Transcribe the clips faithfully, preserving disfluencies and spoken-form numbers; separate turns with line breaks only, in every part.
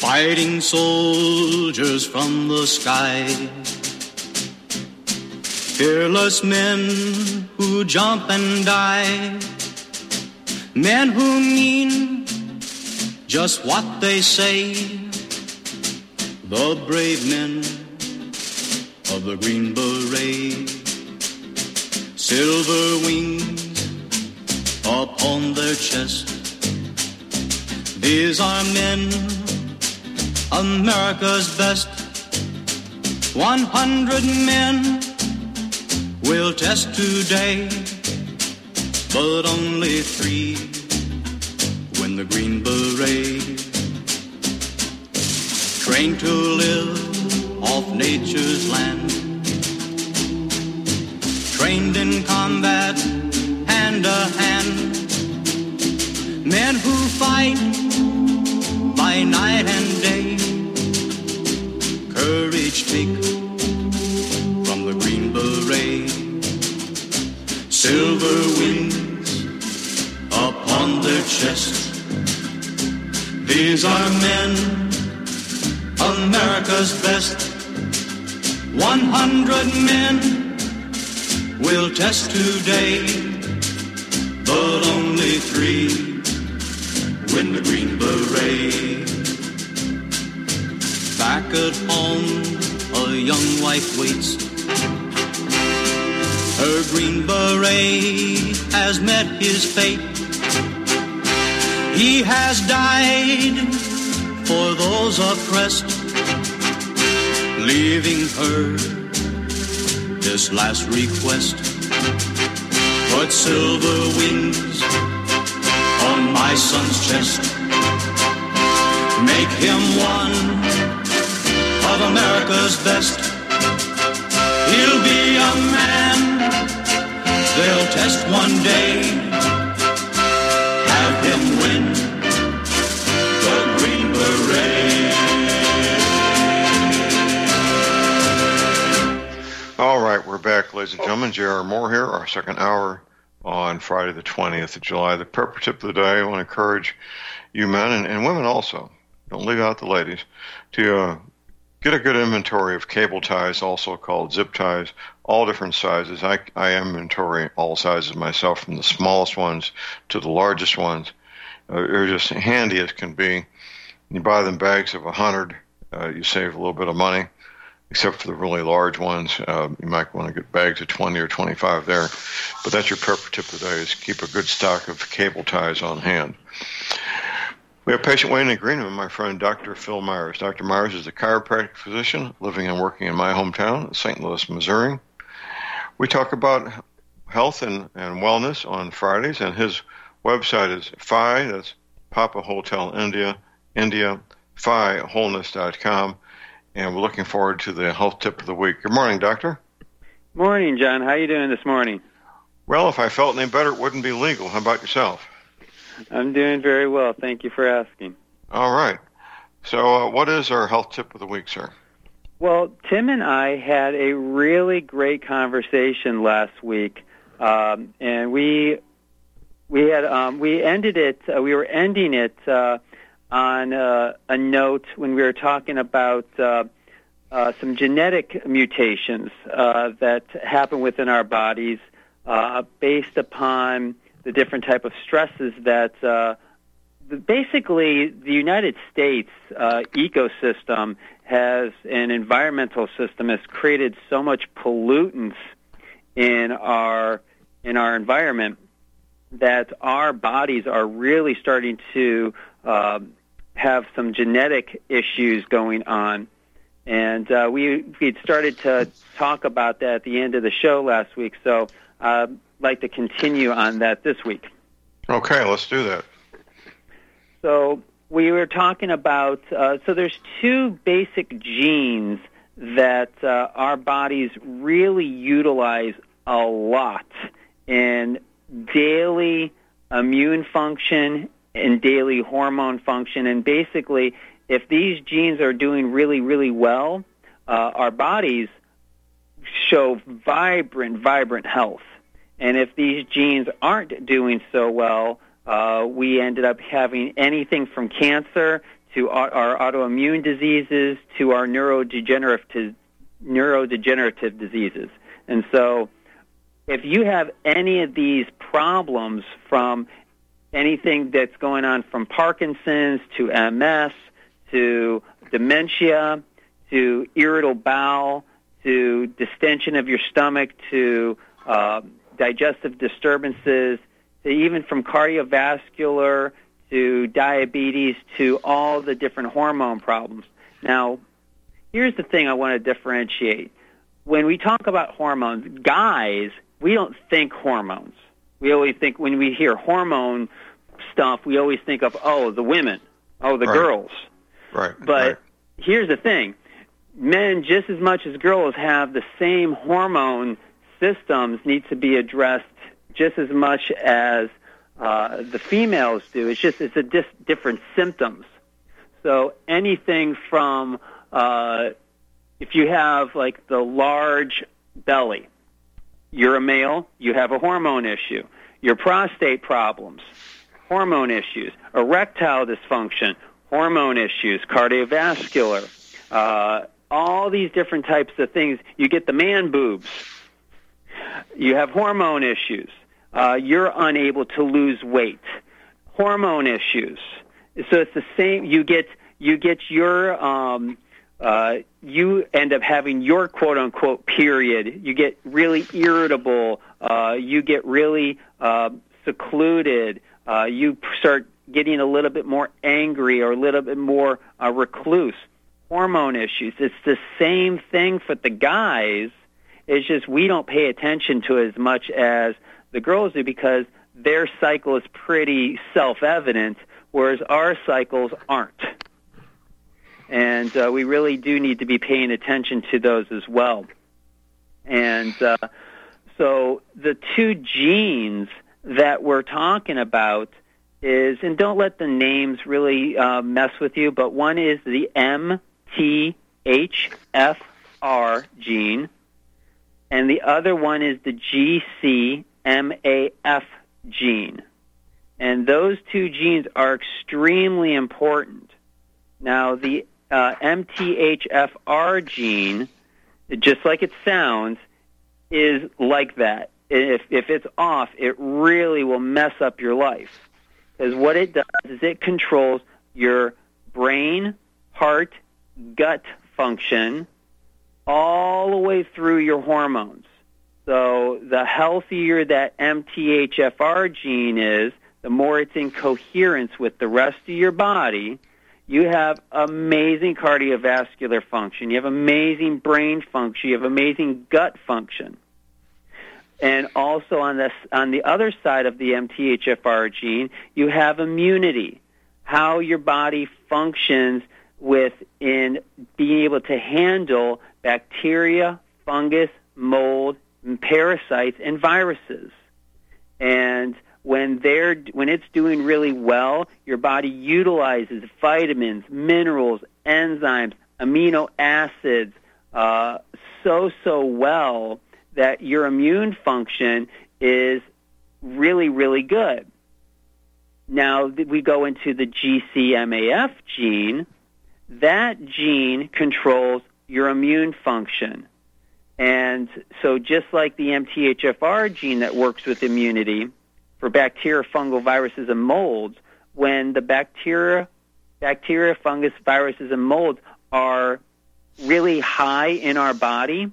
fighting soldiers from the sky, fearless men who jump and die, men who mean just what they say, the brave men of the Green Beret, silver wings upon their chest. These are men, America's best. One hundred men will test today, but only three win the Green Beret. Trained to live off nature's land, trained in combat hand to hand, men who fight by night and day, courage take from the Green Beret, silver wings upon their chest. These are men, America's best. One hundred men will test today, but only three win the Green Beret. Back at home, a young wife waits. Her Green Beret has met his fate. He has died for those oppressed, leaving her this last request. Put silver wings on my son's chest. Make him one of America's best. He'll be a man they'll test one day. Have him win the Green Beret.
All right, we're back, ladies and gentlemen. J R. Moore here, our second hour on Friday the twentieth of July. The purpose tip of the day, I want to encourage you men and, and women also, don't leave out the ladies, to uh, get a good inventory of cable ties, also called zip ties, all different sizes. I, I inventory all sizes myself, from the smallest ones to the largest ones. Uh, they're just handy as can be. You buy them bags of one hundred, uh, you save a little bit of money. Except for the really large ones, uh, you might want to get bags of twenty or twenty-five there. But that's your purpose tip today, is keep a good stock of cable ties on hand. We have patient waiting in Greenwood, my friend Doctor Phil Myers. Doctor Myers is a chiropractic physician living and working in my hometown, Saint Louis, Missouri. We talk about health and, and wellness on Fridays, and his website is P H I, that's Papa Hotel India, India, P H I wholeness dot com. And we're looking forward to the health tip of the week. Good morning, Doctor.
Morning, John. How are you doing this morning?
Well, if I felt any better, it wouldn't be legal. How about yourself?
I'm doing very well. Thank you for asking.
All right. So uh, what is our health tip of the week, sir?
Well, Tim and I had a really great conversation last week, um, and we we had um, we ended it. Uh, we were ending it. Uh, on uh, a note when we were talking about uh, uh, some genetic mutations uh, that happen within our bodies uh, based upon the different type of stresses that uh, the, basically the United States uh, ecosystem has, an environmental system has created so much pollutants in our in our environment that our bodies are really starting to uh, have some genetic issues going on. And uh, we we started to talk about that at the end of the show last week, so I'd like to continue on that this week.
Okay, let's do that.
So we were talking about, uh, so there's two basic genes that uh, our bodies really utilize a lot in daily immune function and daily hormone function. And basically, if these genes are doing really, really well, uh, our bodies show vibrant, vibrant health. And if these genes aren't doing so well, uh, we ended up having anything from cancer to our, our autoimmune diseases, to our neurodegenerative neurodegenerative diseases. And so if you have any of these problems, from anything that's going on from Parkinson's to M S to dementia to irritable bowel to distension of your stomach to uh, digestive disturbances to even from cardiovascular to diabetes to all the different hormone problems. Now, here's the thing I want to differentiate. When we talk about hormones, guys, we don't think hormones. We always think, when we hear hormone stuff, we always think of, oh, the women, oh, the
right.
girls.
Right.
But
right.
here's the thing. Men, just as much as girls, have the same hormone systems need to be addressed just as much as uh, the females do. It's just it's a dis- different symptoms. So anything from uh, if you have like the large belly, you're a male, you have a hormone issue. Your prostate problems, hormone issues. Erectile dysfunction, hormone issues. Cardiovascular, uh, all these different types of things. You get the man boobs. You have hormone issues. Uh, you're unable to lose weight. Hormone issues. So it's the same. You get you get your um, uh, you end up having your quote unquote period. You get really irritable. Uh, you get really uh, secluded. Uh, you start getting a little bit more angry or a little bit more uh, recluse. Hormone issues. It's the same thing for the guys. It's just we don't pay attention to it as much as the girls do because their cycle is pretty self-evident, whereas our cycles aren't. And uh, we really do need to be paying attention to those as well. And uh, so the two genes that we're talking about is, and don't let the names really uh, mess with you, but one is the M T H F R gene, and the other one is the G C M A F gene. And those two genes are extremely important. Now, the uh, M T H F R gene, just like it sounds, is like that. If, if it's off, it really will mess up your life. Because what it does is it controls your brain, heart, gut function, all the way through your hormones. So the healthier that M T H F R gene is, the more it's in coherence with the rest of your body, you have amazing cardiovascular function. You have amazing brain function. You have amazing gut function. And also on the, on the other side of the M T H F R gene, you have immunity, how your body functions with in being able to handle bacteria, fungus, mold, and parasites, and viruses. And when they're when it's doing really well, your body utilizes vitamins, minerals, enzymes, amino acids uh, so, so well that your immune function is really, really good. Now, we go into the G C M A F gene. That gene controls your immune function. And so just like the M T H F R gene that works with immunity for bacteria, fungal, viruses, and molds, when the bacteria, bacteria, fungus, viruses, and molds are really high in our body,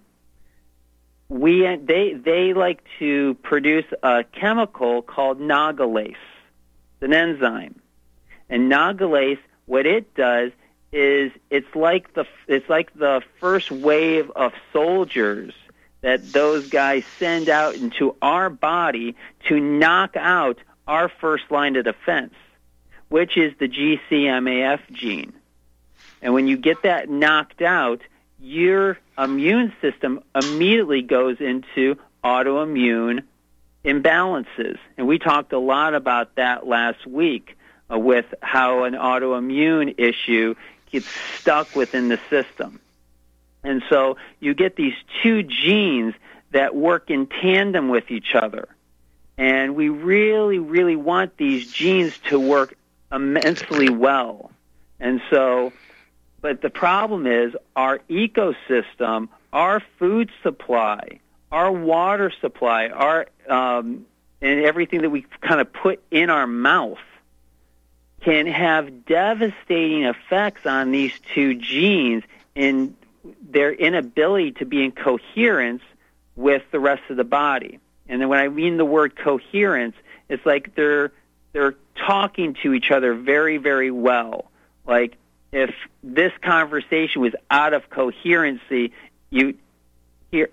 we they they like to produce a chemical called nagalase. It's an enzyme. And nagalase, what it does is it's like the it's like the first wave of soldiers that those guys send out into our body to knock out our first line of defense, which is the G C M A F gene. And when you get that knocked out, your immune system immediately goes into autoimmune imbalances. And we talked a lot about that last week uh, with how an autoimmune issue gets stuck within the system. And so you get these two genes that work in tandem with each other. And we really, really want these genes to work immensely well. And so, but the problem is our ecosystem, our food supply, our water supply, our um, and everything that we kind of put in our mouth can have devastating effects on these two genes in their inability to be in coherence with the rest of the body. And then when I mean the word coherence, it's like they're they're talking to each other very, very well. Like if this conversation was out of coherency, you hear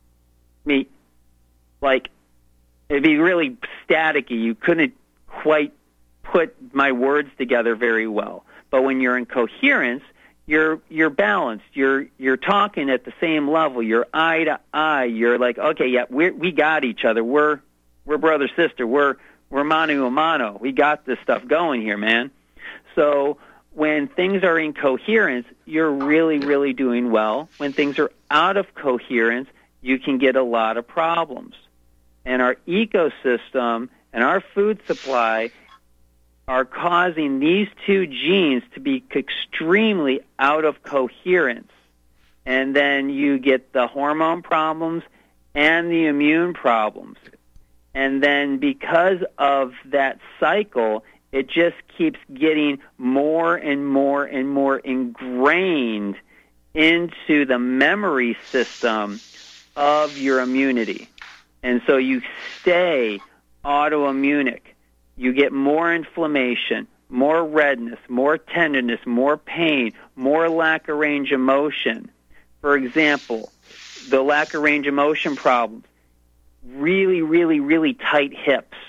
me like it'd be really staticky. You couldn't quite put my words together very well. But when you're in coherence, you're you're balanced. You're you're talking at the same level. You're eye to eye. You're like, okay, yeah, we we got each other. We're we're brother sister. We're we're mano a mano. We got this stuff going here, man. So when things are in coherence, you're really really doing well. When things are out of coherence, you can get a lot of problems. And our ecosystem and our food supply are causing these two genes to be extremely out of coherence. And then you get the hormone problems and the immune problems. And then because of that cycle, it just keeps getting more and more and more ingrained into the memory system of your immunity. And so you stay autoimmunic. You get more inflammation, more redness, more tenderness, more pain, more lack of range of motion. For example, the lack of range of motion problems, really, really, really tight hips,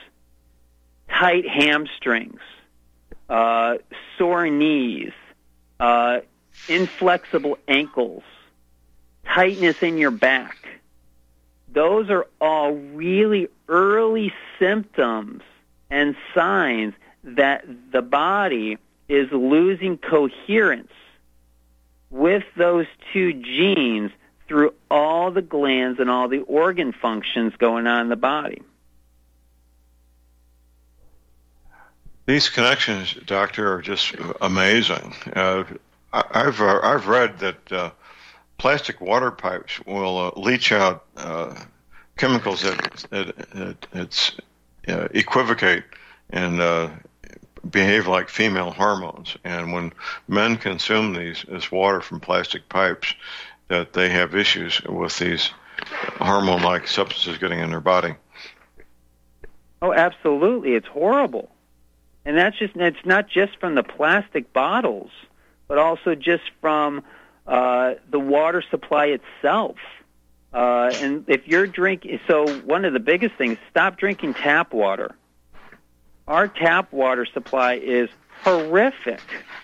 tight hamstrings, uh, sore knees, uh, inflexible ankles, tightness in your back. Those are all really early symptoms and signs that the body is losing coherence with those two genes through all the glands and all the organ functions going on in the body.
These connections, Doctor, are just amazing. Uh, I, I've uh, I've read that uh, plastic water pipes will uh, leach out uh, chemicals that, that, that it's Uh, equivocate and uh, behave like female hormones. And when men consume these this water from plastic pipes, that they have issues with these hormone-like substances getting in their body.
Oh, absolutely. It's horrible. And that's just it's not just from the plastic bottles, but also just from uh, the water supply itself. Uh, and if you're drinking, so one of the biggest things, stop drinking tap water. Our tap water supply is horrific.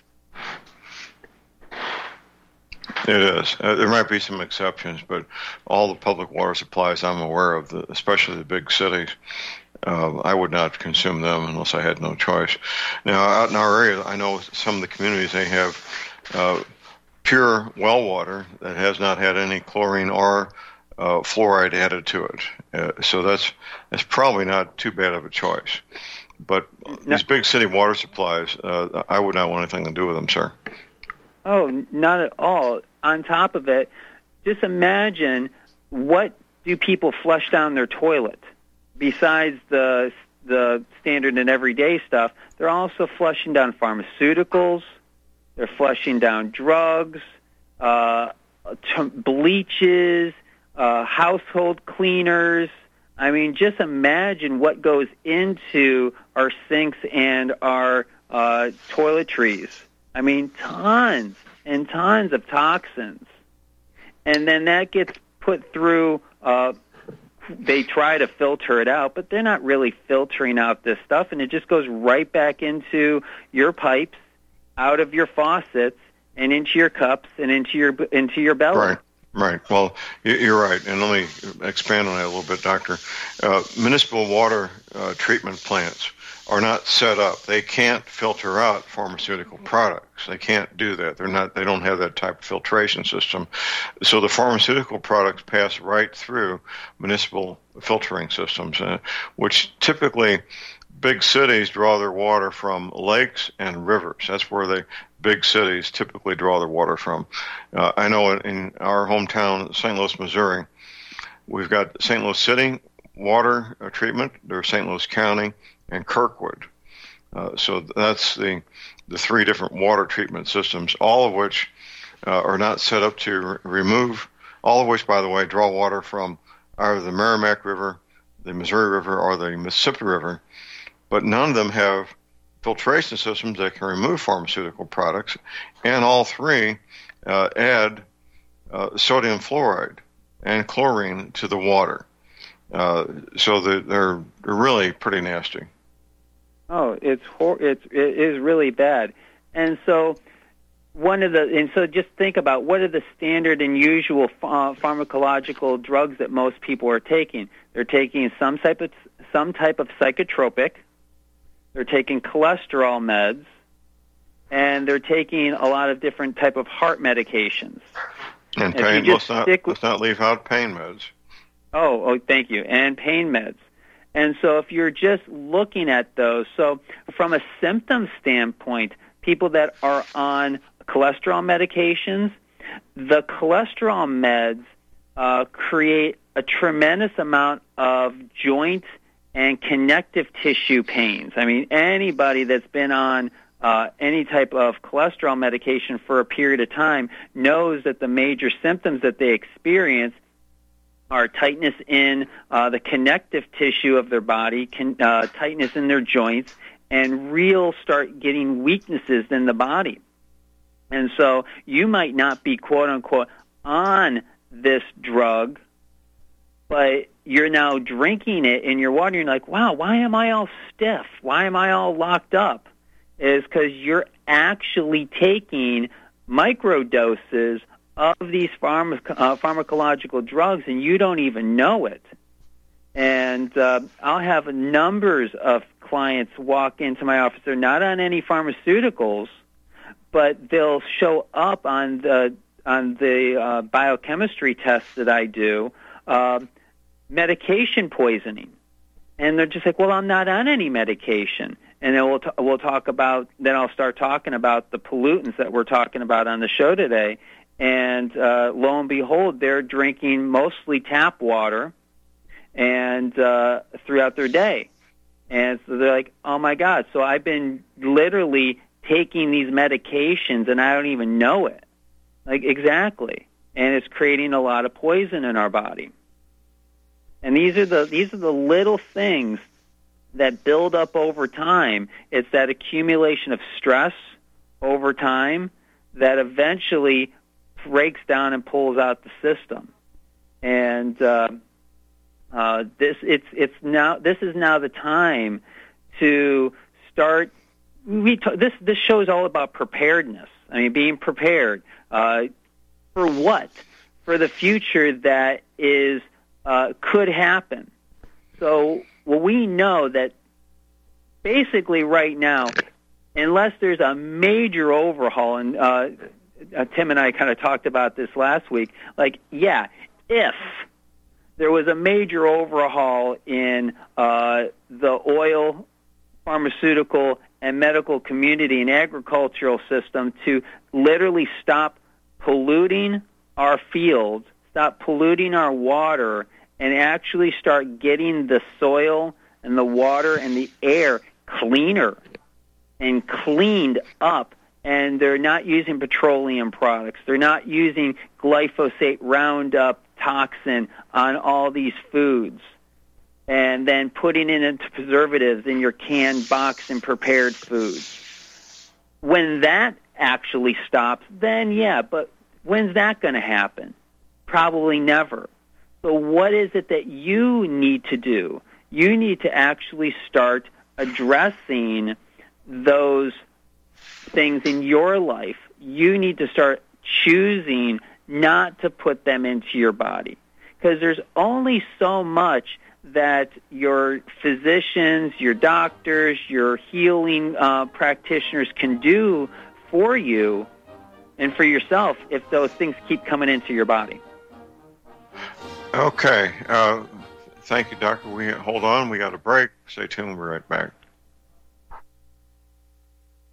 It is. Uh, there might be some exceptions, but all the public water supplies I'm aware of, the, especially the big cities, uh, I would not consume them unless I had no choice. Now, out in our area, I know some of the communities, they have uh, pure well water that has not had any chlorine or Uh, fluoride added to it, uh, so that's that's probably not too bad of a choice. But
no.
These big city water supplies, uh, I would not want anything to do with them, sir.
Oh, not at all. On top of it, just imagine what do people flush down their toilet besides the the standard and everyday stuff. They're also flushing down pharmaceuticals. They're flushing down drugs, uh, t- bleaches. Uh, household cleaners. I mean, just imagine what goes into our sinks and our uh, toiletries. I mean, tons and tons of toxins. And then that gets put through, uh, they try to filter it out, but they're not really filtering out this stuff, and it just goes right back into your pipes, out of your faucets, and into your cups, and into your into your belly.
Right. Right. Well, you're right. And let me expand on that a little bit, Doctor. Uh, municipal water uh, treatment plants are not set up. They can't filter out pharmaceutical products. They can't do that. They're not. They don't have that type of filtration system. So the pharmaceutical products pass right through municipal filtering systems, uh, which typically big cities draw their water from lakes and rivers. That's where they big cities typically draw their water from. Uh, I know in our hometown, Saint Louis, Missouri, we've got Saint Louis City water treatment, there's Saint Louis County, and Kirkwood. Uh, so that's the the three different water treatment systems, all of which uh, are not set up to re- remove, all of which, by the way, draw water from either the Merrimack River, the Missouri River, or the Mississippi River, but none of them have filtration systems that can remove pharmaceutical products, and all three uh, add uh, sodium fluoride and chlorine to the water. Uh, so they're, they're really pretty nasty.
Oh, it's hor- it's it is really bad. And so one of the and so just think about what are the standard and usual ph- pharmacological drugs that most people are taking. They're taking some type of some type of psychotropic. They're taking cholesterol meds, and they're taking a lot of different type of heart medications.
And pain. Let's not with, let's not leave out pain meds.
Oh, oh, thank you. And pain meds. And so if you're just looking at those, so from a symptom standpoint, people that are on cholesterol medications, the cholesterol meds uh, create a tremendous amount of joint and connective tissue pains. I mean, anybody that's been on uh, any type of cholesterol medication for a period of time knows that the major symptoms that they experience are tightness in uh, the connective tissue of their body, can, uh, tightness in their joints, and real start getting weaknesses in the body. And so you might not be, quote-unquote, on this drug, but you're now drinking it in your water, and you're like, wow, why am I all stiff? Why am I all locked up? Is because you're actually taking microdoses of these pharma, uh, pharmacological drugs, and you don't even know it. And uh, I'll have numbers of clients walk into my office. They're not on any pharmaceuticals, but they'll show up on the on the uh, biochemistry tests that I do, uh, medication poisoning, and they're just like, "Well, I'm not on any medication." And then we'll t- we'll talk about. Then I'll start talking about the pollutants that we're talking about on the show today. And uh, lo and behold, they're drinking mostly tap water, and uh, throughout their day, and so they're like, "Oh my God!" So I've been literally taking these medications, and I don't even know it. Like exactly, and it's creating a lot of poison in our body. And these are the these are the little things that build up over time. It's that accumulation of stress over time that eventually breaks down and pulls out the system, and uh, uh, this it's it's now this is now the time to start. We t- this this show is all about preparedness. I mean, being prepared uh, for what? For the future that is uh, could happen. So, well, we know that basically right now, unless there's a major overhaul, and uh, Uh, Tim and I kind of talked about this last week. Like, yeah, if there was a major overhaul in uh, the oil, pharmaceutical, and medical community and agricultural system to literally stop polluting our fields, stop polluting our water, and actually start getting the soil and the water and the air cleaner and cleaned up, and they're not using petroleum products. They're not using glyphosate Roundup toxin on all these foods, and then putting it into preservatives in your canned, boxed, and prepared foods. When that actually stops, then yeah, but when's that going to happen? Probably never. So what is it that you need to do? You need to actually start addressing those things in your life. You need to start choosing not to put them into your body, because there's only so much that your physicians, your doctors, your healing uh, practitioners can do for you and for yourself if those things keep coming into your body.
Okay. Uh, thank you, Doctor. We hold on. We got a break. Stay tuned. We'll be right back.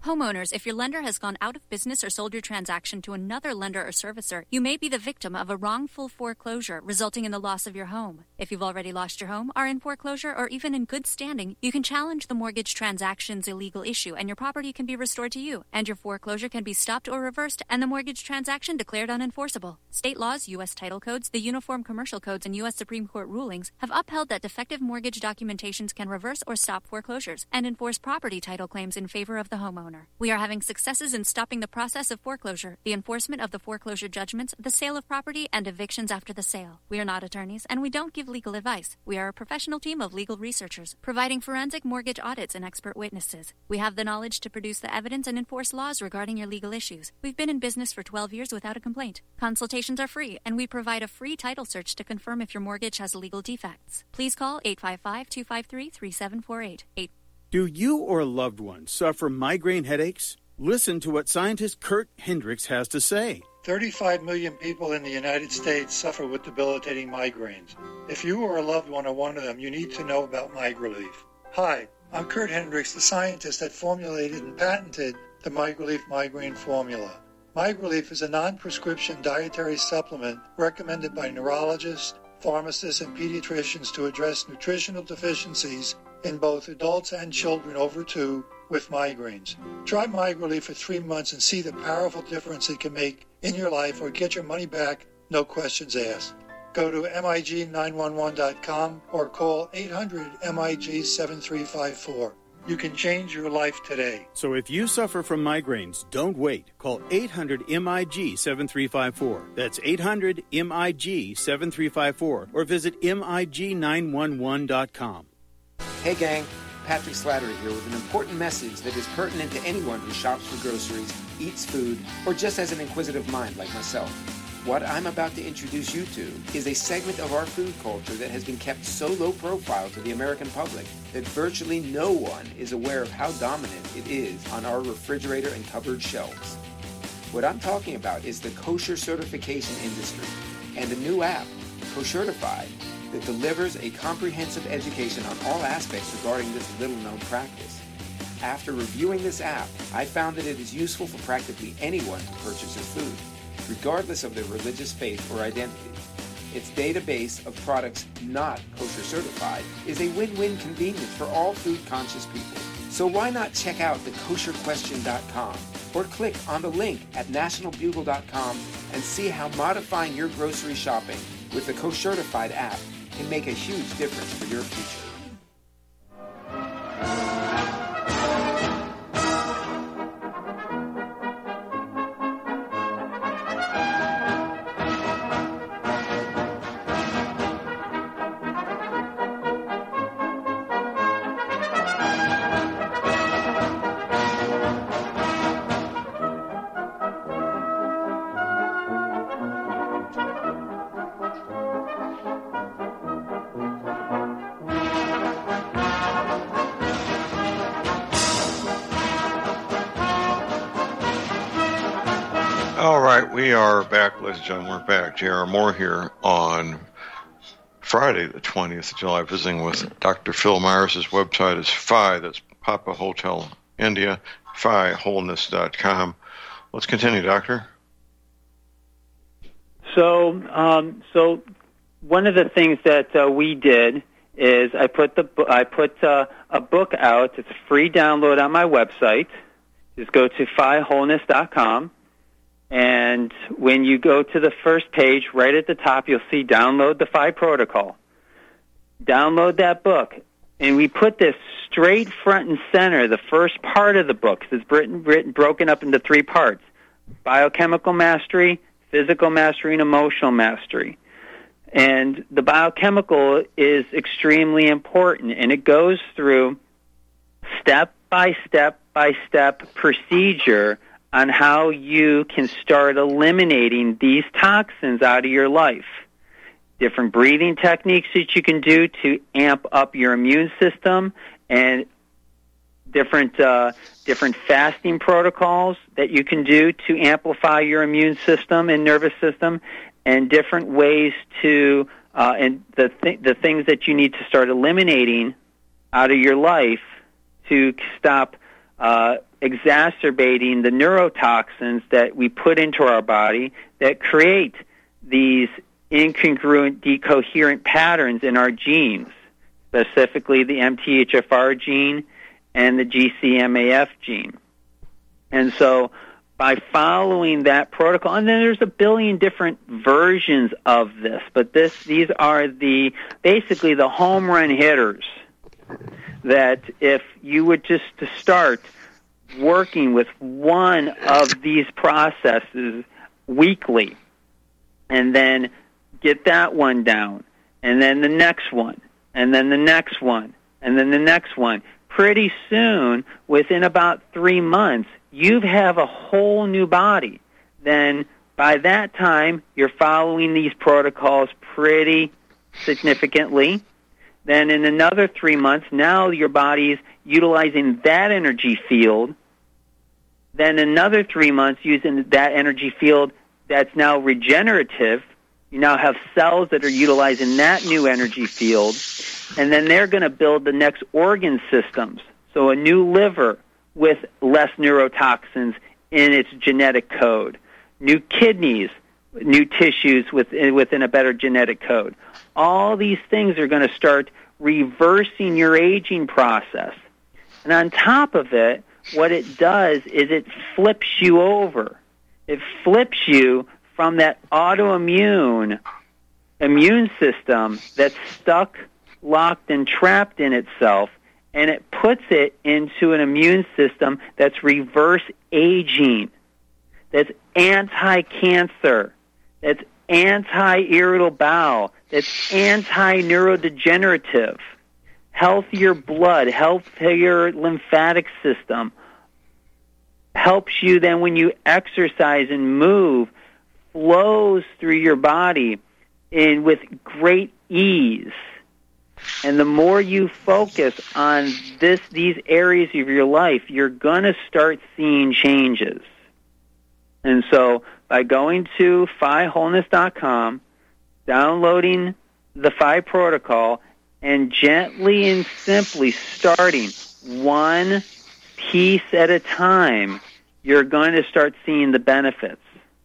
Homeowners, if your lender has gone out of business or sold your transaction to another lender or servicer, you may be the victim of a wrongful foreclosure, resulting in the loss of your home. If you've already lost your home, are in foreclosure, or even in good standing, you can challenge the mortgage transaction's illegal issue, and your property can be restored to you, and your foreclosure can be stopped or reversed, and the mortgage transaction declared unenforceable. State laws, U S title codes, the Uniform Commercial Codes, and U S Supreme Court rulings have upheld that defective mortgage documentations can reverse or stop foreclosures and enforce property title claims in favor of the homeowner. We are having successes in stopping the process of foreclosure, the enforcement of the foreclosure judgments, the sale of property, and evictions after the sale. We are not attorneys, and we don't give legal advice. We are a professional team of legal researchers, providing forensic mortgage audits and expert witnesses. We have the knowledge to produce the evidence and enforce laws regarding your legal issues. We've been in business for twelve years without a complaint. Consultations are free, and we provide a free title search to confirm if your mortgage has legal defects. Please call eight five five, two five three, three seven four eight. eight
Do you or a loved one suffer migraine headaches? Listen to what scientist Kurt Hendricks has to say.
thirty-five million people in the United States suffer with debilitating migraines. If you or a loved one are one of them, you need to know about MigraLief. Hi, I'm Kurt Hendricks, the scientist that formulated and patented the MigraLief migraine formula. MigraLief is a non-prescription dietary supplement recommended by neurologists, pharmacists, and pediatricians to address nutritional deficiencies in both adults and children over two with migraines. Try MigraLief for three months and see the powerful difference it can make in your life, or get your money back, no questions asked. Go to M I G nine one one dot com or call eight hundred M I G seven three five four. You can change your life today.
So if you suffer from migraines, don't wait. Call eight hundred M I G seven three five four. That's eight hundred M I G seven three five four, or visit M I G nine one one dot com.
Hey gang, Patrick Slattery here with an important message that is pertinent to anyone who shops for groceries, eats food, or just has an inquisitive mind like myself. What I'm about to introduce you to is a segment of our food culture that has been kept so low profile to the American public that virtually no one is aware of how dominant it is on our refrigerator and cupboard shelves. What I'm talking about is the kosher certification industry and a new app, Koshertified, that delivers a comprehensive education on all aspects regarding this little-known practice. After reviewing this app, I found that it is useful for practically anyone who purchases food, regardless of their religious faith or identity. Its database of products not kosher certified is a win-win convenience for all food-conscious people. So why not check out the kosher question dot com or click on the link at national bugle dot com and see how modifying your grocery shopping with the Koshertified app can make a huge difference for your future.
We are back, ladies and gentlemen. We're back. J R. Moore here on Friday, the twentieth of July, visiting with Doctor Phil Myers. His website is F I, that's Papa Hotel India, Phi Wholeness dot com. Let's continue, Doctor.
So, um, so one of the things that uh, we did is I put the I put uh, a book out. It's a free download on my website. Just go to Phi Wholeness dot com. And when you go to the first page, right at the top, you'll see Download the Phi Protocol. Download that book. And we put this straight front and center, the first part of the book. It's written, written, broken up into three parts: biochemical mastery, physical mastery, and emotional mastery. And the biochemical is extremely important, and it goes through step-by-step-by-step procedure on how you can start eliminating these toxins out of your life. Different breathing techniques that you can do to amp up your immune system, and different uh, different fasting protocols that you can do to amplify your immune system and nervous system, and different ways to uh, and the th- the things that you need to start eliminating out of your life to stop uh, exacerbating the neurotoxins that we put into our body that create these incongruent, decoherent patterns in our genes, specifically the M T H F R gene and the G C M A F gene. And so by following that protocol, and then there's a billion different versions of this, but this these are the basically the home run hitters that if you would just to start working with one of these processes weekly, and then get that one down, and then the next one, and then the next one, and then the next one. Pretty soon, within about three months, you have a whole new body. Then by that time, you're following these protocols pretty significantly. Then in another three months, now your body's utilizing that energy field. Then another three months using that energy field that's now regenerative. You now have cells that are utilizing that new energy field, and then they're going to build the next organ systems. So a new liver with less neurotoxins in its genetic code, new kidneys, new tissues within, within a better genetic code. All these things are going to start reversing your aging process. And on top of it, what it does is it flips you over. It flips you from that autoimmune immune system that's stuck, locked, and trapped in itself, and it puts it into an immune system that's reverse aging, that's anti-cancer, that's anti-irritable bowel, that's anti-neurodegenerative, healthier blood, healthier lymphatic system, helps you then when you exercise and move, flows through your body in with great ease. And the more you focus on this, these areas of your life, you're going to start seeing changes. And so by going to Phi Wholeness dot com, downloading the Phi Protocol, and gently and simply starting one piece at a time, you're going to start seeing the benefits.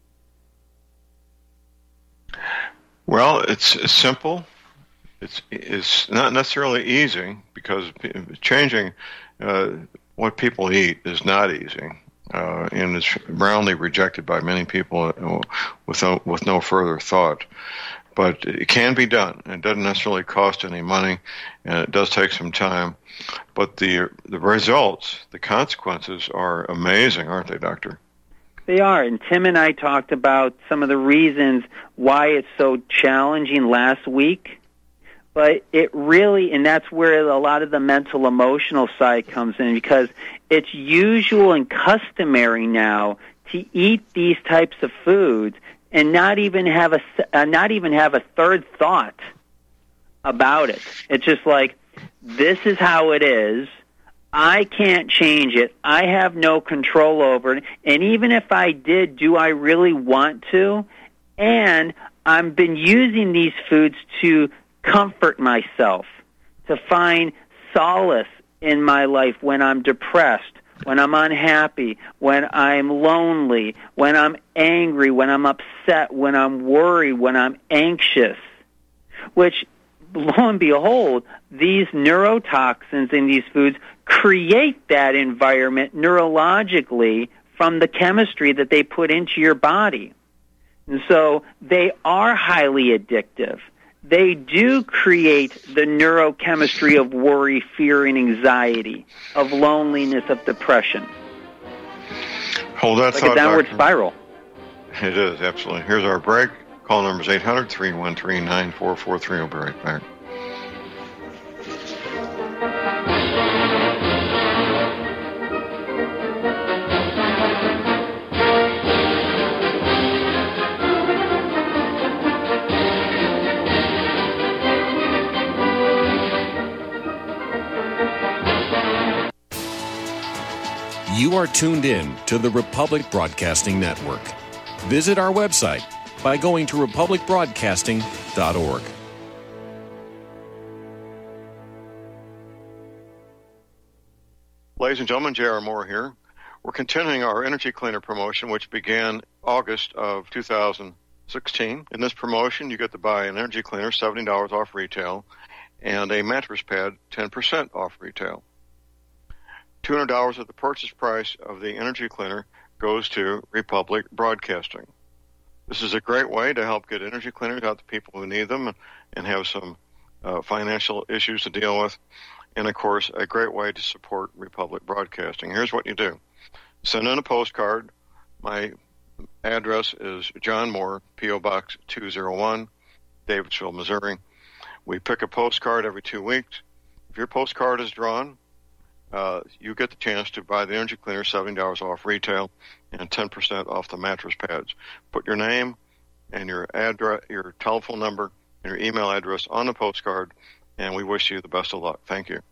Well, it's, it's simple. It's, it's not necessarily easy because changing uh, what people eat is not easy, uh, and it's roundly rejected by many people with no, with no further thought. But it can be done. It doesn't necessarily cost any money, and it does take some time. But the the results, the consequences are amazing, aren't they, Doctor?
They are. And Tim and I talked about some of the reasons why it's so challenging last week. But it really, and that's where a lot of the mental, emotional side comes in, because it's usual and customary now to eat these types of foods and not even have a uh, not even have a third thought about it. It's just like, this is how it is. I can't change it. I have no control over it. And even if I did, do I really want to? And I've been using these foods to comfort myself, to find solace in my life when I'm depressed, when I'm unhappy, when I'm lonely, when I'm angry, when I'm upset, when I'm worried, when I'm anxious, which, lo and behold, these neurotoxins in these foods create that environment neurologically from the chemistry that they put into your body. And so they are highly addictive. They do create the neurochemistry of worry, fear, and anxiety, of loneliness, of depression.
Hold that
like
thought,
a downward
Doctor.
spiral.
It is, absolutely. Here's our break. Call number is eight hundred, three one three, nine four four three. We'll be right back.
You are tuned in to the Republic Broadcasting Network. Visit our website by going to republic broadcasting dot org.
Ladies and gentlemen, J R. Moore here. We're continuing our Energy Cleaner promotion, which began August of two thousand sixteen. In this promotion, you get to buy an Energy Cleaner, seventy dollars off retail, and a mattress pad, ten percent off retail. two hundred dollars of the purchase price of the Energy Cleaner goes to Republic Broadcasting. This is a great way to help get energy cleaners out to people who need them and have some uh, financial issues to deal with. And, of course, a great way to support Republic Broadcasting. Here's what you do. Send in a postcard. My address is John Moore, P O. Box two oh one, Davidsville, Missouri. We pick a postcard every two weeks. If your postcard is drawn, uh, you get the chance to buy the Energy Cleaner, seventy dollars off retail, and ten percent off the mattress pads. Put your name and your address, your telephone number, and your email address on the postcard, and we wish you the best of luck. Thank you.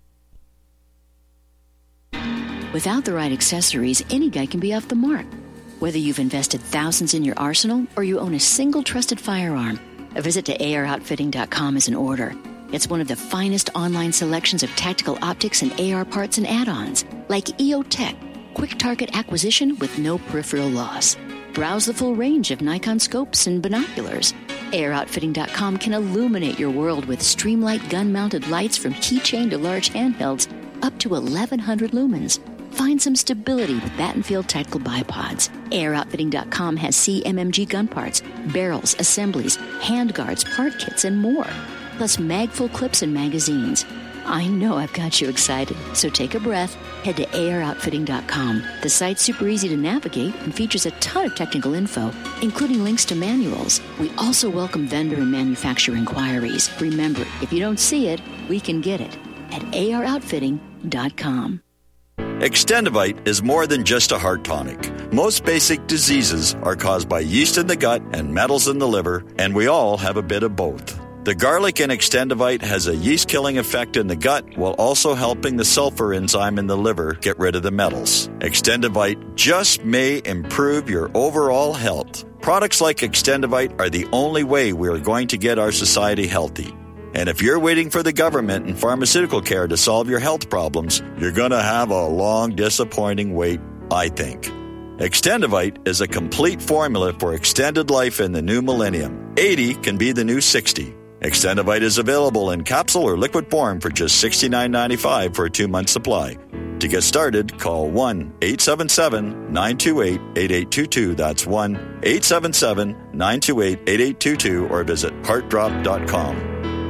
Without the right accessories, any guy can be off the mark. Whether you've invested thousands in your arsenal or you own a single trusted firearm, a visit to A R outfitting dot com is in order. It's one of the finest online selections of tactical optics and A R parts and add-ons, like E O Tech, quick target acquisition with no peripheral loss. Browse the full range of Nikon scopes and binoculars. A R outfitting dot com can illuminate your world with Streamlight gun-mounted lights from keychain to large handhelds up to eleven hundred lumens. Find some stability with Battenfield Tactical Bipods. A R outfitting dot com has C M M G gun parts, barrels, assemblies, handguards, part kits, and more. Plus magful clips and magazines. I know I've got you excited, so take a breath. Head to A R outfitting dot com. The site's super easy to navigate and features a ton of technical info, including links to manuals. We also welcome vendor and manufacturer inquiries. Remember, if you don't see it, we can get it at A R outfitting dot com.
Extendivite is more than just a heart tonic. Most basic diseases are caused by yeast in the gut and metals in the liver, and we all have a bit of both. The garlic in Extendivite has a yeast-killing effect in the gut while also helping the sulfur enzyme in the liver get rid of the metals. Extendivite just may improve your overall health. Products like Extendivite are the only way we are going to get our society healthy. And if you're waiting for the government and pharmaceutical care to solve your health problems, you're going to have a long, disappointing wait, I think. Extendivite is a complete formula for extended life in the new millennium. eighty can be the new sixty. Extendivite is available in capsule or liquid form for just sixty-nine ninety-five for a two-month supply. To get started, call one eight seven seven, nine two eight, eight eight two two. That's one eight seven seven, nine two eight, eight eight two two or visit heart drop dot com.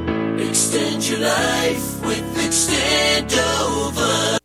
Extend your life with Extendovite.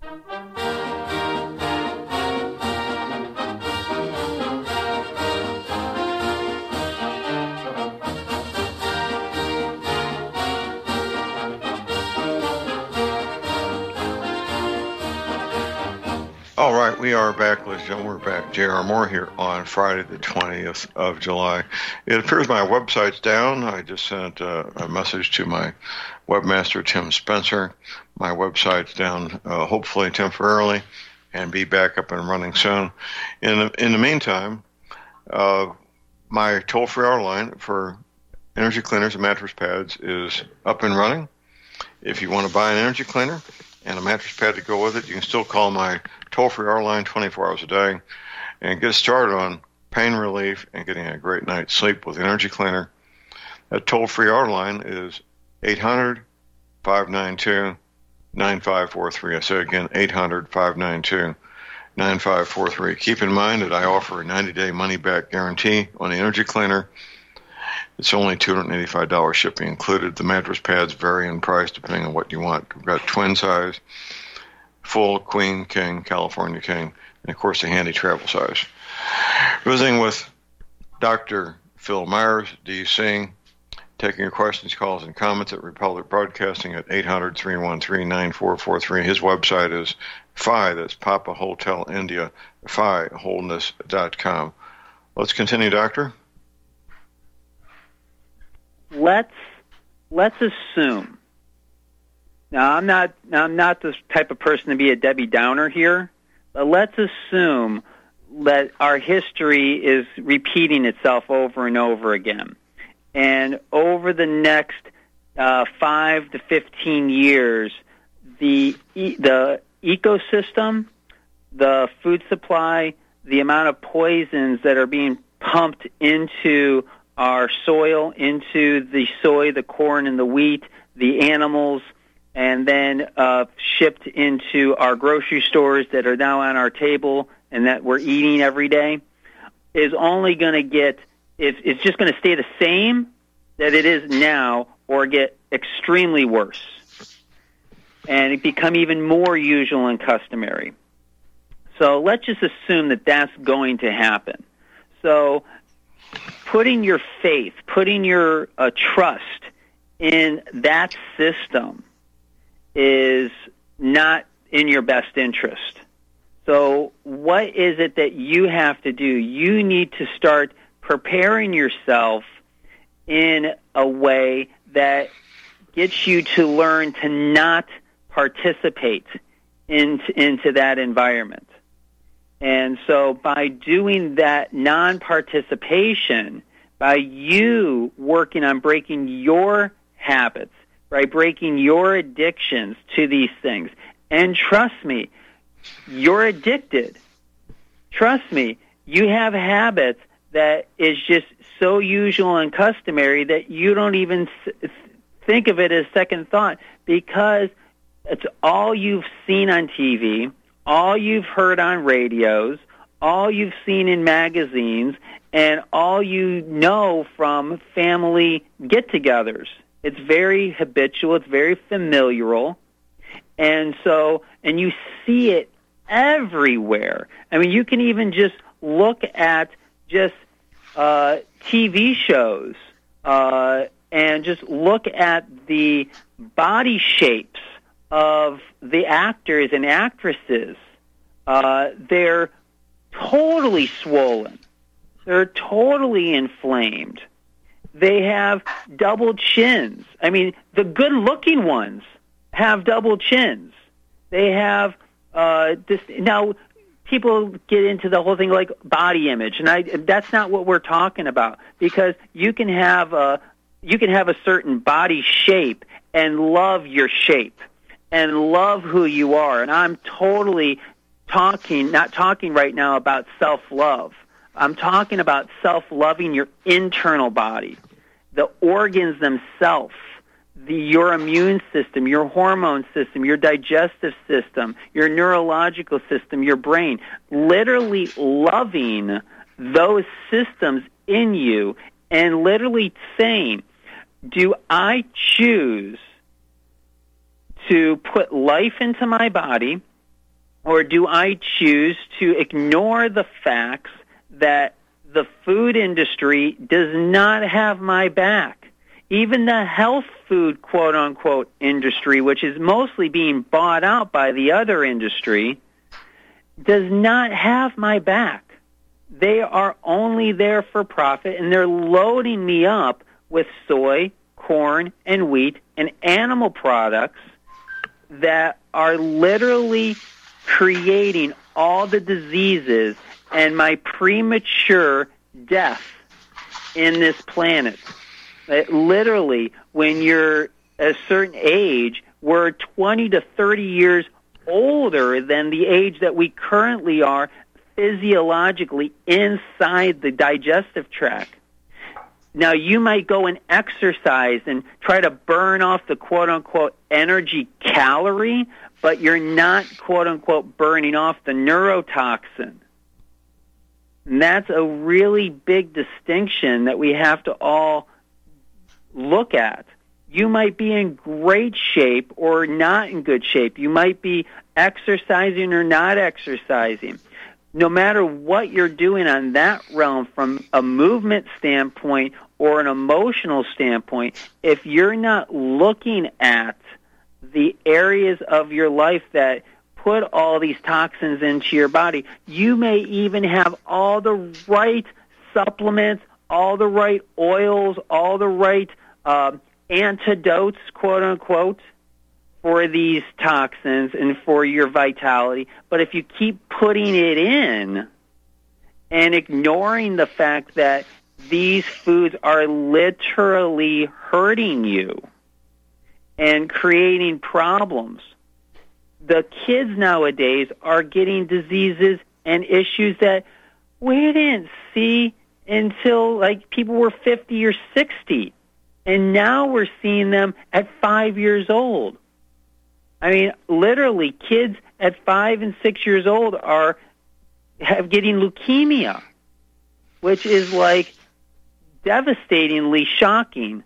All right, we are back, ladies and gentlemen. We're back. J R. Moore here on Friday the twentieth of July. It appears my website's down. I just sent uh, a message to my webmaster, Tim Spencer. My website's down, uh, hopefully temporarily, and be back up and running soon. In the, in the meantime, uh, my toll-free hour line for energy cleaners and mattress pads is up and running. If you want to buy an energy cleaner and a mattress pad to go with it, you can still call my toll-free hour line twenty-four hours a day and get started on pain relief and getting a great night's sleep with the energy cleaner. That toll-free hour line is eight hundred, five nine two, nine five four three. I say again, eight hundred, five nine two, nine five four three. Keep in mind that I offer a ninety-day money-back guarantee on the energy cleaner. It's only two hundred eighty-five dollars shipping included. The mattress pads vary in price depending on what you want. We've got twin size, full, queen, king, California king, and of course the handy travel size. Visiting with Doctor Phil Myers, D C, taking your questions, calls, and comments at Republic Broadcasting at eight hundred, three one three, nine four four three. His website is F I, that's Papa Hotel India, F I wholeness dot com. Let's continue, Doctor.
Let's let's assume. Now, I'm not now I'm not this type of person to be a Debbie Downer here, but let's assume that our history is repeating itself over and over again. And over the next uh, five to fifteen years, the the ecosystem, the food supply, the amount of poisons that are being pumped into our soil, into the soy, the corn, and the wheat, the animals, and then uh, shipped into our grocery stores that are now on our table and that we're eating every day, is only going to get, it's, it's just going to stay the same that it is now or get extremely worse and it become even more usual and customary. So let's just assume that that's going to happen. So putting your faith, putting your uh, trust in that system is not in your best interest. So what is it that you have to do? You need to start preparing yourself in a way that gets you to learn to not participate into, into that environment. And so by doing that non-participation, by you working on breaking your habits, by breaking your addictions to these things, and trust me, you're addicted. Trust me, you have habits that is just so usual and customary that you don't even think of it as second thought because it's all you've seen on T V, all you've heard on radios, all you've seen in magazines, and all you know from family get-togethers. It's very habitual. It's very familial. And so, and you see it everywhere. I mean, you can even just look at just uh, T V shows uh, and just look at the body shapes of the actors and actresses. Uh, they're totally swollen. They're totally inflamed. They have double chins. I mean, the good-looking ones have double chins. They have uh, this. Now, people get into the whole thing like body image, and I, that's not what we're talking about. Because you can have a you can have a certain body shape and love your shape and love who you are. And I'm totally talking, not talking right now about self-love. I'm talking about self-loving your internal body, the organs themselves, the, your immune system, your hormone system, your digestive system, your neurological system, your brain. Literally loving those systems in you and literally saying, do I choose to put life into my body, or do I choose to ignore the facts that the food industry does not have my back? Even the health food, quote-unquote, industry, which is mostly being bought out by the other industry, does not have my back. They are only there for profit, and they're loading me up with soy, corn, and wheat, and animal products that are literally creating all the diseases and my premature death in this planet. It literally, when you're a certain age, we're twenty to thirty years older than the age that we currently are physiologically inside the digestive tract. Now, you might go and exercise and try to burn off the quote-unquote energy calorie, but you're not quote-unquote burning off the neurotoxin. And that's a really big distinction that we have to all look at. You might be in great shape or not in good shape. You might be exercising or not exercising. No matter what you're doing on that realm from a movement standpoint or an emotional standpoint, if you're not looking at the areas of your life that put all these toxins into your body, you may even have all the right supplements, all the right oils, all the right uh, antidotes, quote-unquote, for these toxins and for your vitality. But if you keep putting it in and ignoring the fact that these foods are literally hurting you and creating problems, the kids nowadays are getting diseases and issues that we didn't see until like people were fifty or sixty. And now we're seeing them at five years old. I mean, literally, kids at five and six years old are have getting leukemia, which is like devastatingly shocking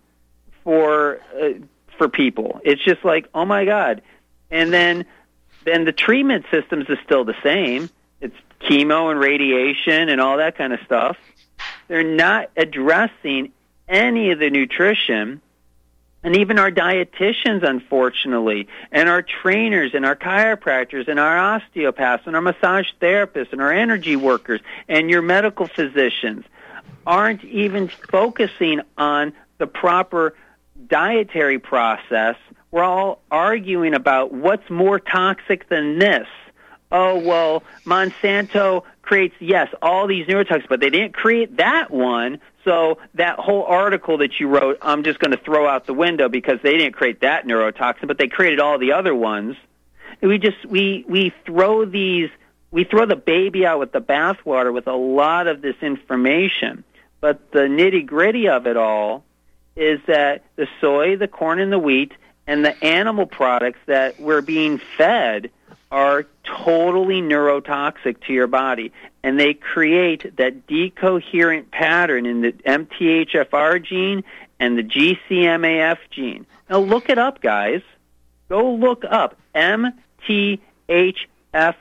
for uh, for people. It's just like, oh my God. And then then the treatment systems is still the same. It's chemo and radiation and all that kind of stuff. They're not addressing any of the nutrition. And even our dietitians, unfortunately, and our trainers and our chiropractors and our osteopaths and our massage therapists and our energy workers and your medical physicians aren't even focusing on the proper dietary process. We're all arguing about what's more toxic than this. Oh, well, Monsanto creates, yes, all these neurotoxins, but they didn't create that one. So that whole article that you wrote, I'm just going to throw out the window because they didn't create that neurotoxin, but they created all the other ones. And we just we we throw these we throw the baby out with the bathwater with a lot of this information. But the nitty-gritty of it all is that the soy, the corn, and the wheat, and the animal products that we're being fed are totally neurotoxic to your body, and they create that decoherent pattern in the M T H F R gene and the G C M A F gene. Now look it up, guys. Go look up M T H F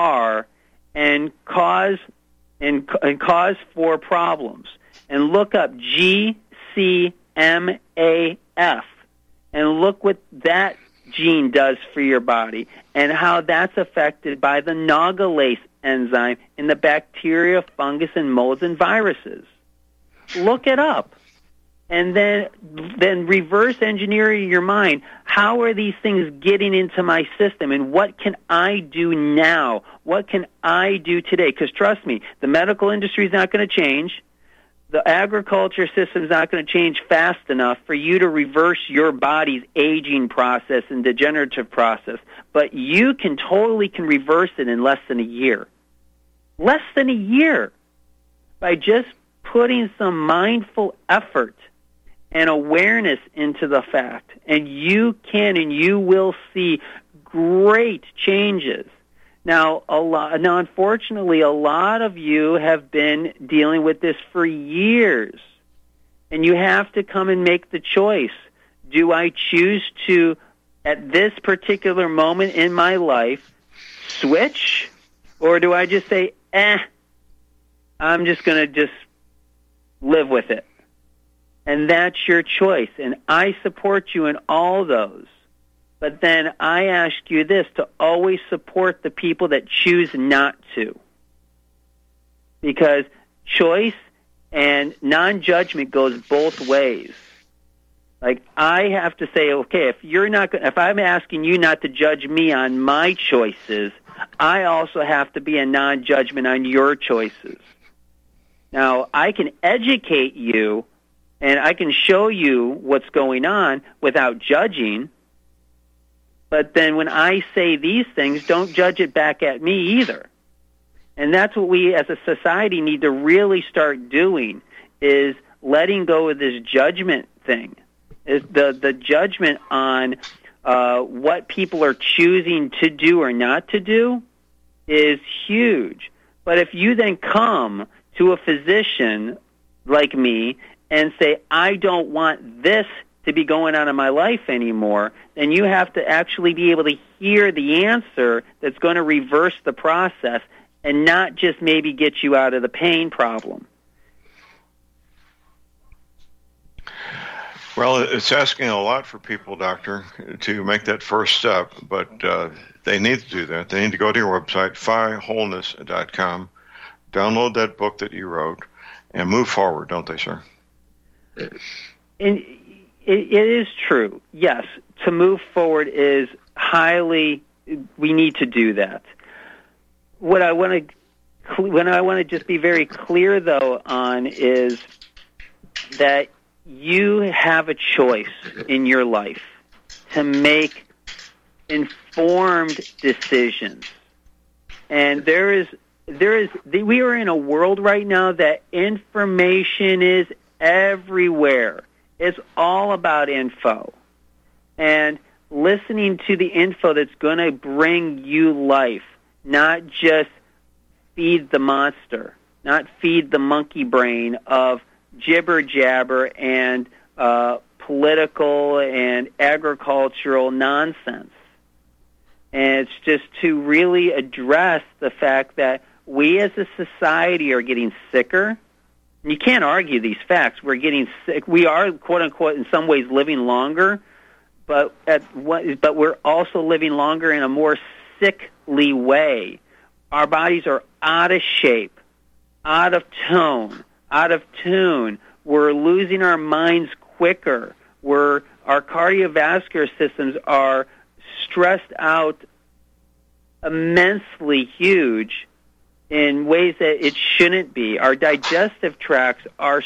R and cause and, and cause for problems, and look up G C M A F and look what that gene does for your body and how that's affected by the Nagalase enzyme in the bacteria, fungus, and molds and viruses. Look it up. And then then reverse engineer in your mind, how are these things getting into my system, and what can I do now? What can I do today? Because trust me, the medical industry is not going to change. The agriculture system is not going to change fast enough for you to reverse your body's aging process and degenerative process. But you can totally can reverse it in less than a year. Less than a year. By just putting some mindful effort and awareness into the fact. And you can and you will see great changes. Now, a lot, now, unfortunately, a lot of you have been dealing with this for years, and you have to come and make the choice. Do I choose to, at this particular moment in my life, switch, or do I just say, eh, I'm just going to just live with it? And that's your choice, and I support you in all those. But then I ask you this, to always support the people that choose not to. Because choice and non-judgment goes both ways. Like, I have to say, okay, if you're not, if I'm asking you not to judge me on my choices, I also have to be a non-judgment on your choices. Now, I can educate you, and I can show you what's going on without judging. But then when I say these things, don't judge it back at me either. And that's what we as a society need to really start doing, is letting go of this judgment thing. Is the, the judgment on uh, what people are choosing to do or not to do is huge. But if you then come to a physician like me and say, I don't want this to be going on in my life anymore, then you have to actually be able to hear the answer that's going to reverse the process and not just maybe get you out of the pain problem.
Well, it's asking a lot for people, Doctor, to make that first step, but uh, they need to do that. They need to go to your website, phi wholeness dot com, download that book that you wrote, and move forward, don't they, sir?
And it is true, yes. To move forward is highly, we need to do that. What I want to, what I want to just be very clear, though, on is that you have a choice in your life to make informed decisions. And there is, there is, we are in a world right now that information is everywhere. It's all about info. And listening to the info that's going to bring you life, not just feed the monster, not feed the monkey brain of jibber jabber and uh, political and agricultural nonsense. And it's just to really address the fact that we as a society are getting sicker. And you can't argue these facts. We're getting sick. We are, quote unquote, in some ways living longer, but at what, but we're also living longer in a more sickly way. Our bodies are out of shape, out of tone, out of tune. We're losing our minds quicker. We're, our cardiovascular systems are stressed out immensely huge in ways that it shouldn't be. Our digestive tracts are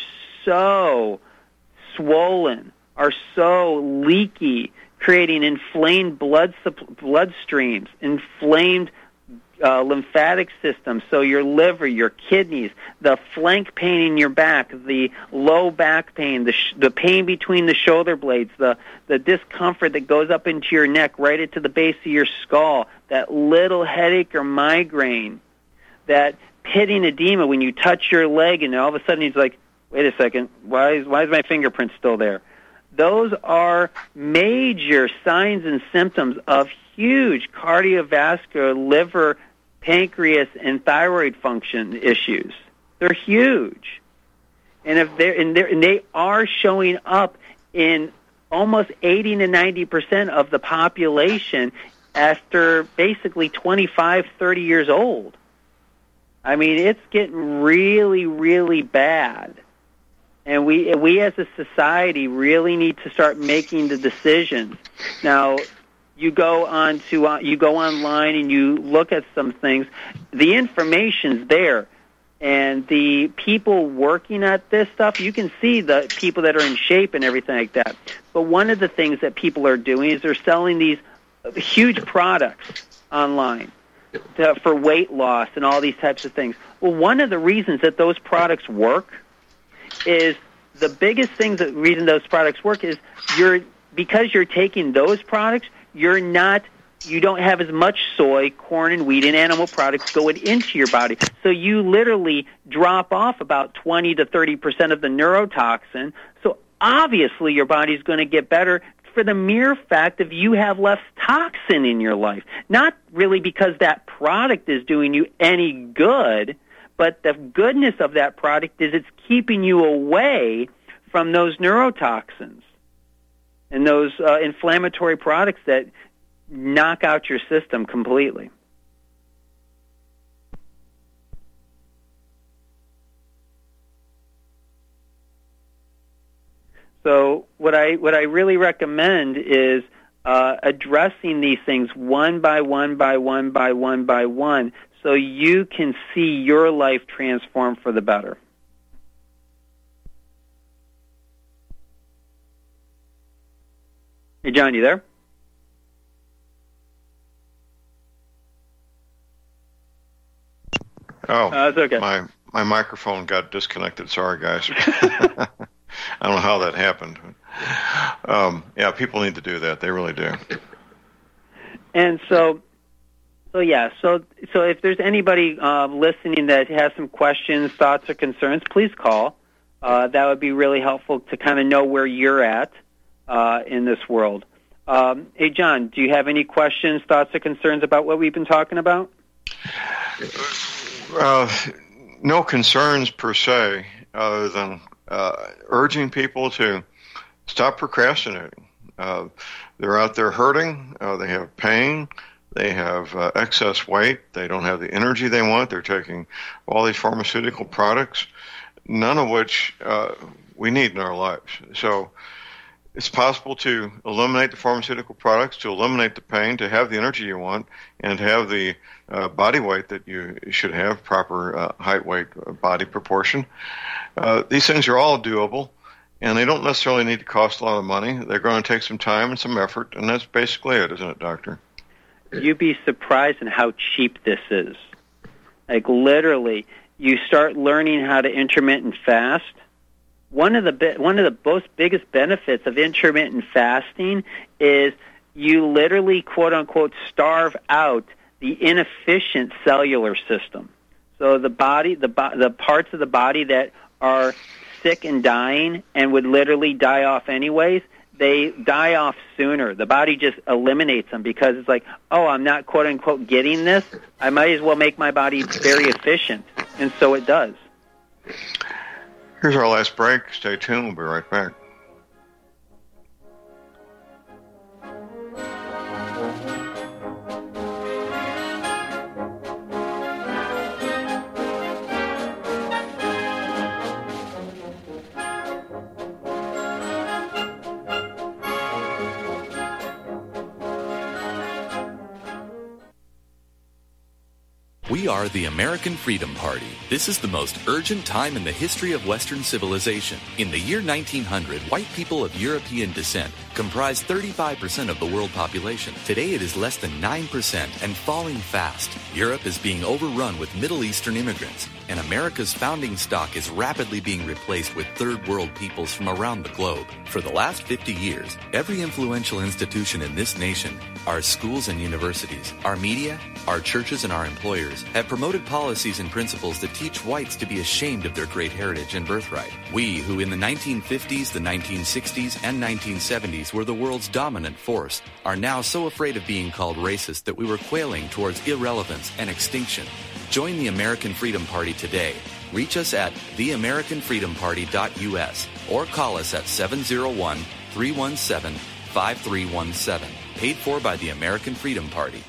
so swollen, are so leaky, creating inflamed blood blood streams, inflamed uh, lymphatic system. So your liver, your kidneys, the flank pain in your back, the low back pain, the sh- the pain between the shoulder blades, the the discomfort that goes up into your neck, right into the base of your skull, that little headache or migraine, that pitting edema when you touch your leg and all of a sudden he's like, wait a second, why is, why is my fingerprint still there? Those are major signs and symptoms of huge cardiovascular, liver, pancreas, and thyroid function issues. They're huge. And if they're, and, they're, and they are showing up in almost eighty to ninety percent of the population after basically twenty-five, thirty years old. I mean, it's getting really, really bad. And we we as a society really need to start making the decisions. Now, you go on to uh, you go online and you look at some things. The information's there, and the people working at this stuff, you can see the people that are in shape and everything like that. But one of the things that people are doing is they're selling these huge products online to, for weight loss and all these types of things. Well, one of the reasons that those products work is the biggest thing, the reason those products work is you're because you're taking those products, you're not, you don't have as much soy, corn, and wheat and animal products going into your body. So you literally drop off about twenty to thirty percent of the neurotoxin. So obviously your body's going to get better for the mere fact of you have less toxin in your life. Not really because that product is doing you any good, but the goodness of that product is it's keeping you away from those neurotoxins and those uh, inflammatory products that knock out your system completely. So what I what I really recommend is uh, addressing these things one by one by one by one by one, so you can see your life transform for the better. Hey, John, you there?
Oh,
uh, it's okay.
My my microphone got disconnected. Sorry, guys. I don't know how that happened. Um, yeah, people need to do that. They really do.
And so, so yeah, so so if there's anybody uh, listening that has some questions, thoughts, or concerns, please call. Uh, that would be really helpful to kind of know where you're at uh, in this world. Um, hey, John, do you have any questions, thoughts, or concerns about what we've been talking about?
Uh, no concerns per se, other than uh, urging people to stop procrastinating. Uh, they're out there hurting. Uh, they have pain. They have uh, excess weight. They don't have the energy they want. They're taking all these pharmaceutical products, none of which uh, we need in our lives. So it's possible to eliminate the pharmaceutical products, to eliminate the pain, to have the energy you want, and to have the uh, body weight that you should have, proper uh, height, weight, uh, body proportion. Uh, these things are all doable, and they don't necessarily need to cost a lot of money. They're going to take some time and some effort, and that's basically it, isn't it, Doctor?
you'd be surprised at how cheap this is. Like literally, you start learning how to intermittent fast. One of the one of the most biggest benefits of intermittent fasting is you literally, quote unquote, starve out the inefficient cellular system. So the body, the the parts of the body that are sick and dying and would literally die off anyways, they die off sooner. The body just eliminates them because it's like, oh, I'm not, quote unquote, getting this. I might as well make my body very efficient. And so it does.
Here's our last break. Stay tuned. We'll be right back.
We are the American Freedom Party. This is the most urgent time in the history of Western civilization. In the year nineteen hundred, white people of European descent comprised thirty-five percent of the world population. Today it is less than nine percent and falling fast. Europe is being overrun with Middle Eastern immigrants, and America's founding stock is rapidly being replaced with third world peoples from around the globe. For the last fifty years, every influential institution in this nation, our schools and universities, our media, our churches and our employers, have promoted policies and principles that teach whites to be ashamed of their great heritage and birthright. We, who in the nineteen fifties, the nineteen sixties, and nineteen seventies were the world's dominant force, are now so afraid of being called racist that we were quailing towards irrelevance and extinction. Join the American Freedom Party today. Reach us at the american freedom party dot u s or call us at seven oh one, three one seven, five three one seven. Paid for by the American Freedom Party.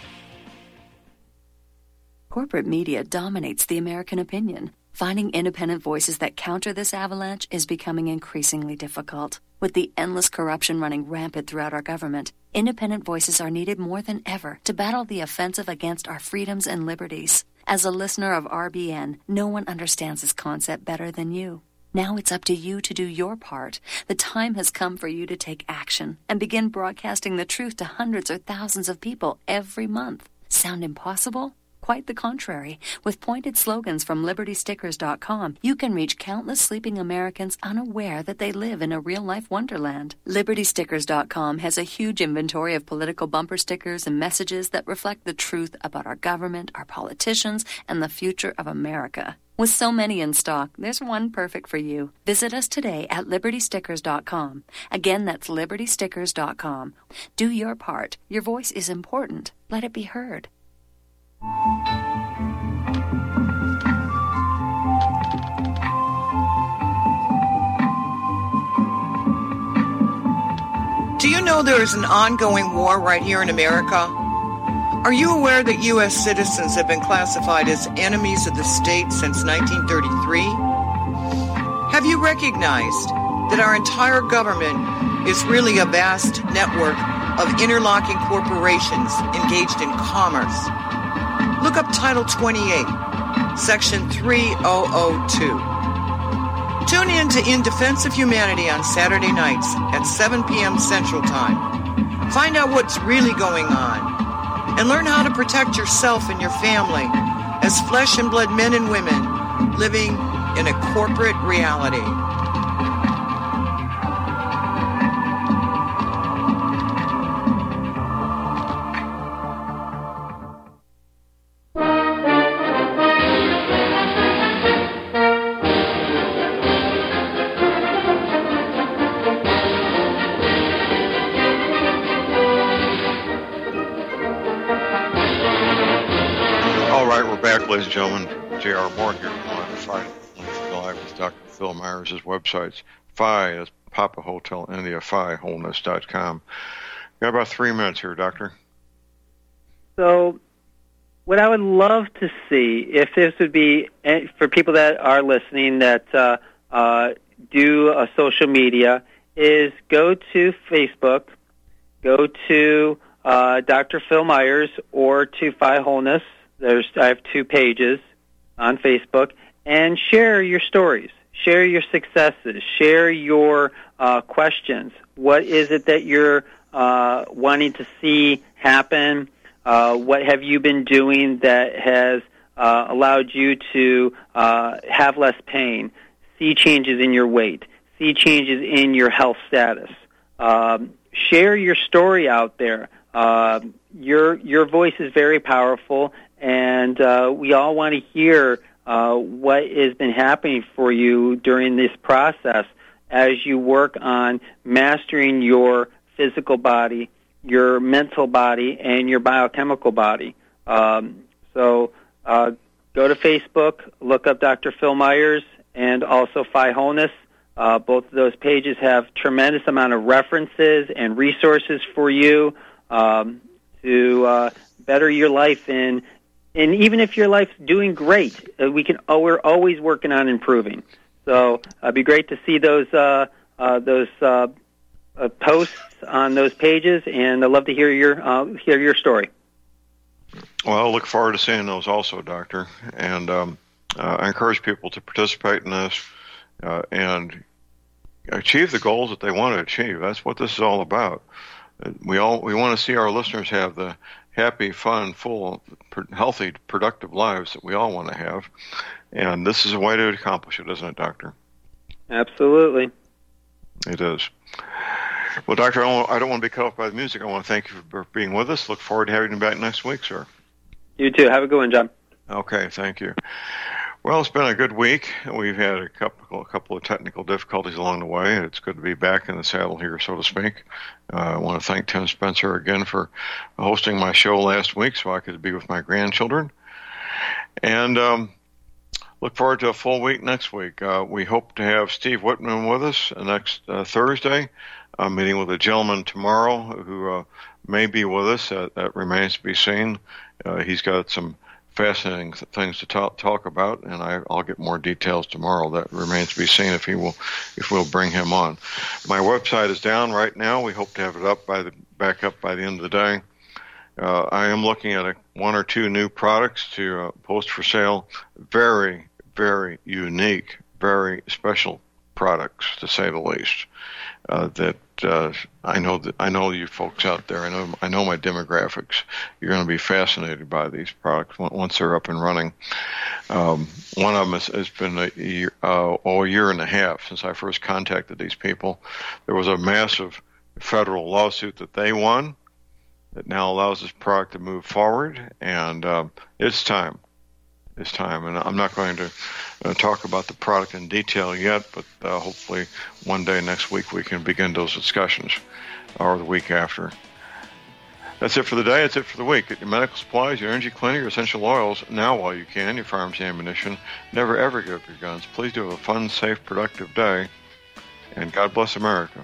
Corporate media dominates the American opinion. Finding independent voices that counter this avalanche is becoming increasingly difficult. With the endless corruption running rampant throughout our government, independent voices are needed more than ever to battle the offensive against our freedoms and liberties. As a listener of R B N, no one understands this concept better than you. Now it's up to you to do your part. The time has come for you to take action and begin broadcasting the truth to hundreds or thousands of people every month. Sound impossible? Quite the contrary. With pointed slogans from liberty stickers dot com, you can reach countless sleeping Americans unaware that they live in a real-life wonderland. liberty stickers dot com has a huge inventory of political bumper stickers and messages that reflect the truth about our government, our politicians, and the future of America. With so many in stock, there's one perfect for you. Visit us today at liberty stickers dot com. Again, that's liberty stickers dot com. Do your part. Your voice is important. Let it be heard.
Do you know there is an ongoing war right here in America? Are you aware that U S citizens have been classified as enemies of the state since nineteen thirty-three? Have you recognized that our entire government is really a vast network of interlocking corporations engaged in commerce? Look up Title twenty-eight, Section three thousand two. Tune in to In Defense of Humanity on Saturday nights at seven p.m. Central Time. Find out what's really going on and learn how to protect yourself and your family as flesh and blood men and women living in a corporate reality.
Ladies and gentlemen, J R Moore here on Friday Live with Doctor Phil Myers. His website's F I, that's Papa Hotel India, fi wholeness dot com. Got about three minutes here, Doctor.
So, what I would love to see, if this would be, for people that are listening that uh, uh, do a social media, is go to Facebook, go to uh, Doctor Phil Myers, or to Fi Wholeness. There's, I have two pages on Facebook, and share your stories, share your successes, share your uh, questions. What is it that you're uh, wanting to see happen? Uh, what have you been doing that has uh, allowed you to uh, have less pain, see changes in your weight, see changes in your health status? Um, share your story out there. Uh, your your voice is very powerful, and uh, we all want to hear uh, what has been happening for you during this process as you work on mastering your physical body, your mental body, and your biochemical body. Um, so uh, go to Facebook, look up Doctor Phil Myers, and also Phi Wholeness. Uh, both of those pages have tremendous amount of references and resources for you um, to uh, better your life. In, and even if your life's doing great, uh, we can. Oh, we're always working on improving. So uh, it'd be great to see those uh, uh, those uh, uh, posts on those pages, and I'd love to hear your uh, hear your story.
Well, I look forward to seeing those also, Doctor. And um, uh, I encourage people to participate in this uh, and achieve the goals that they want to achieve. That's what this is all about. We all we want to see our listeners have the happy, fun, full, healthy, productive lives that we all want to have. And this is a way to accomplish it, isn't it, Doctor?
Absolutely.
It is. Well, Doctor, I don't want to be cut off by the music. I want to thank you for being with us. Look forward to having you back next week, sir.
You too. Have a good one, John.
Okay, thank you. Well, it's been a good week. We've had a couple, a couple of technical difficulties along the way. It's good to be back in the saddle here, so to speak. Uh, I want to thank Tim Spencer again for hosting my show last week so I could be with my grandchildren. And um, look forward to a full week next week. Uh, we hope to have Steve Whitman with us next uh, Thursday. I'm meeting with a gentleman tomorrow who uh, may be with us. That, that remains to be seen. Uh, he's got some fascinating things to talk, talk about, and I, I'll get more details tomorrow. That remains to be seen if he will, if we'll bring him on. My website is down right now. We hope to have it up by the back up by the end of the day. Uh, I am looking at a, one or two new products to uh, post for sale. Very, very unique, very special products, to say the least. Uh, that uh, I know that I know you folks out there. I know I know my demographics. You're going to be fascinated by these products once they're up and running. Um, one of them has, has been a year, uh, oh, a year and a half since I first contacted these people. There was a massive federal lawsuit that they won that now allows this product to move forward, and um, it's time. It's time, and I'm not going to uh, talk about the product in detail yet, but uh, hopefully one day next week we can begin those discussions, or the week after. That's it for the day. That's it for the week. Get your medical supplies, your energy cleaner, your essential oils now while you can, your firearms and ammunition. Never, ever give up your guns. Please do have a fun, safe, productive day, and God bless America.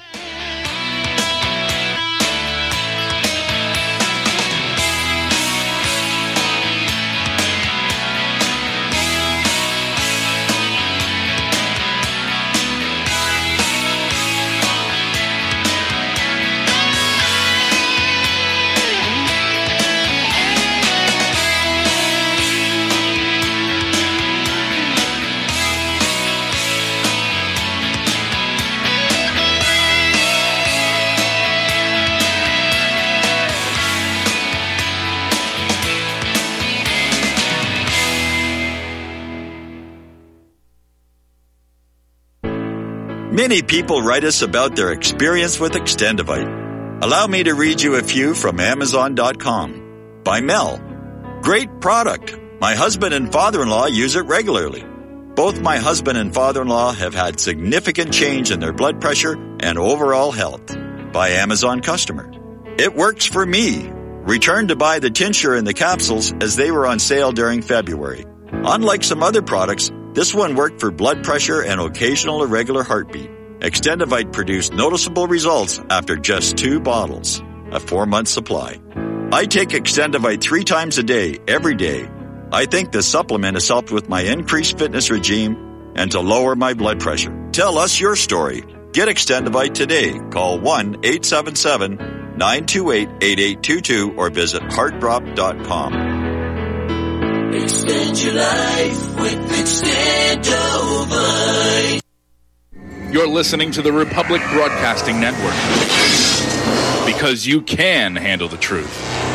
Many people write us about their experience with Extendivite. Allow me to read you a few from Amazon dot com. By Mel. Great product. My husband and father-in-law use it regularly. Both my husband and father-in-law have had significant change in their blood pressure and overall health. By Amazon customer. It works for me. Returned to buy the tincture and the capsules as they were on sale during February. Unlike some other products, this one worked for blood pressure and occasional irregular heartbeat. Extendivite produced noticeable results after just two bottles, a four-month supply. I take Extendivite three times a day, every day. I think the supplement has helped with my increased fitness regime and to lower my blood pressure. Tell us your story. Get Extendivite today. Call one eight seven seven, nine two eight, eight eight two two or visit heart drop dot com.
Extend your life with Extendovite.
You're listening to the Republic Broadcasting Network, because you can handle the truth.